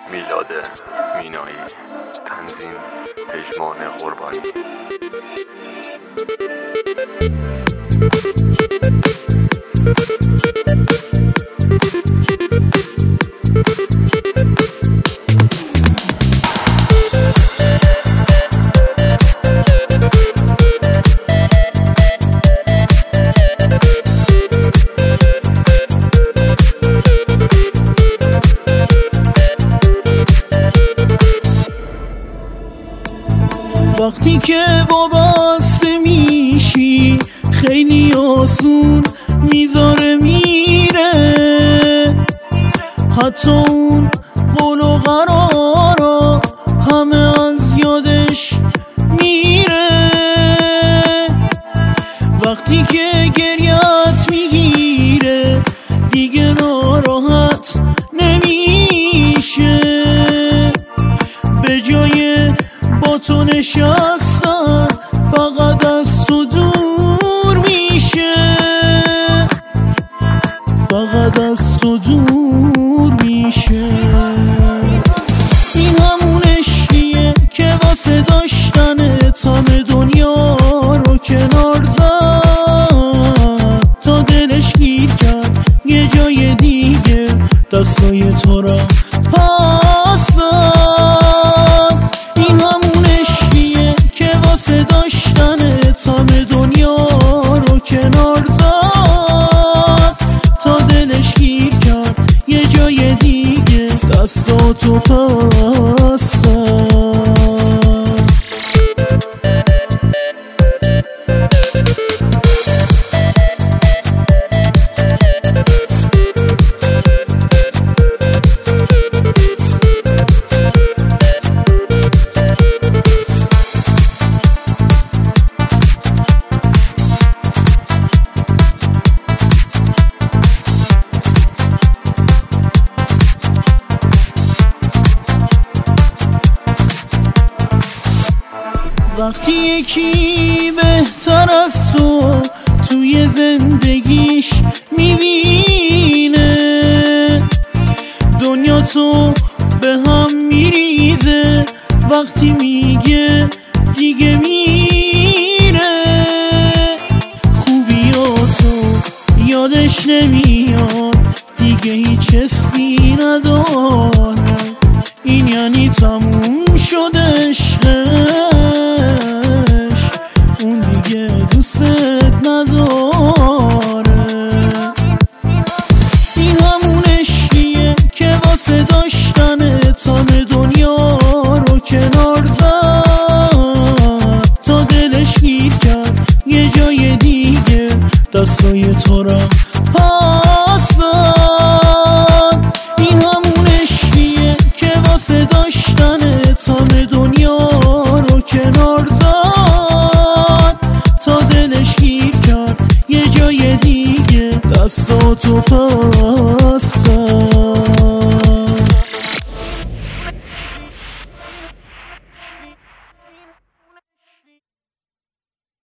میلاد مینایی، تنظیم پژمان قربانی. وقتی که وابسته میشی خیلی آسون میذاره میره، حتی اون قول و قرارا همه از یادش میره. وقتی که گریت میگیره دیگه ناراحت نمیشه، به جای با تو نشستن فقط از تو دور میشه، فقط از تو دور میشه. این همون عشقیه که واسه داشتنت همه دنیا رو کنار زد، تا دلش گیر کرد یه جای دیگه دستای تو را پس زد. این همون عشقیه که واسه داشتنت همه دنیا رو کنار زد، تا دلش گیر کرد یه جای دیگه دستاتو پس زد. وقتی یکی بهتر از تو توی زندگیش میبینه، دنیا تو به هم میریزه. وقتی میگه دیگه میره، خوبیاتو یادش نمیاد دیگه، هیچ حسی نداره. این یعنی تموم شده عشقش، اون دیگه دوست نداره. این همون عشقیه که واسه داشتنت همه دنیا رو کنار زد، تا دلش گیر کرد یه جای دیگه دستای تو را پس زد. این همون عشقیه که واسه داشتنت همه دنیا رو کنار زد، تا دلش گیر کرد یه جای دیگه دستاتو پس زد.